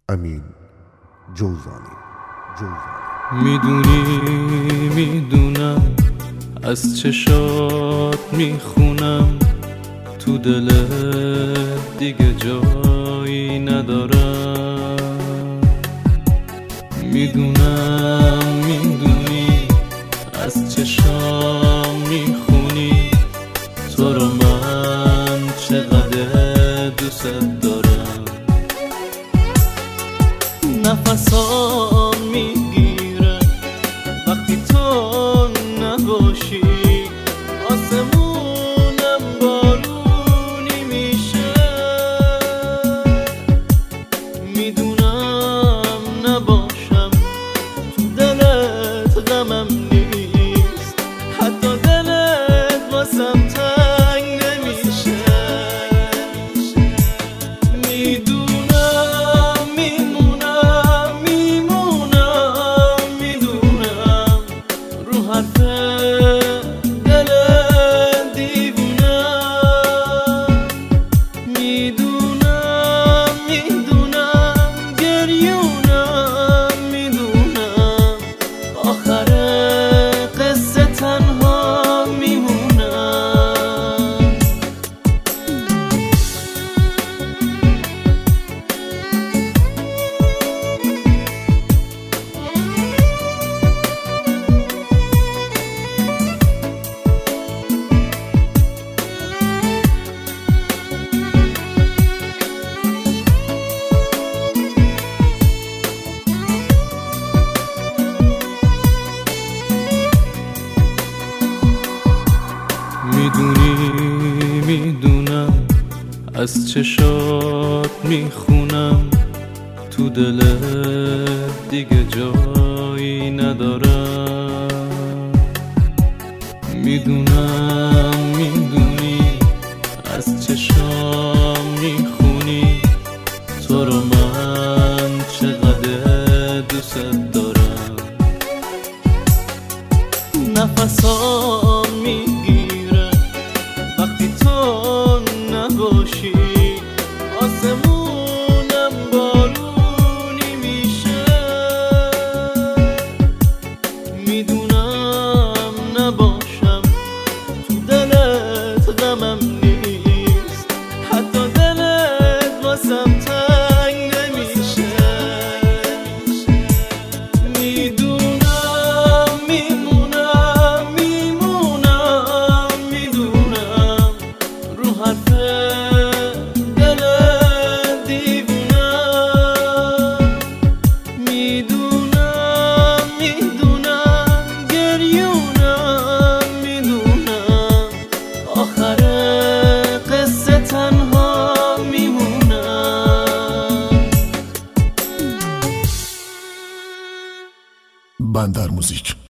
امین جوزانی. میدونم از چشات میخونم تو دلت دیگه جایی ندارم. میدونی از چشام میخونی تو رو من چقدر دوست دارم. نفسام میگیره وقتی تو نباشی، آسمونم بارونی میشه. میدونم نباشم تو دلت غمم نیست، حتی دلت واسم تنگ نمیشه. میدونم رو حرف دل دیوونم. میدونم گریونم. میدونم آخر قصه تنها میمونم. میدونم از چشات میخونم تو دلت دیگه جایی ندارم. میدونی از چشام میخونی تو رو من چقدر دوست دارم. نفسام میگیره وقتی تو نباشی، آسمونم بارونی میشه. میدونم نباشم تو دلت غمم نیست، حتی دلت واسم تنگ نمیشه. میدونم رو حرف دل دیوونم. میدونم گریونم. میدونم آخر قصه تنها میمونم. بندر موزیک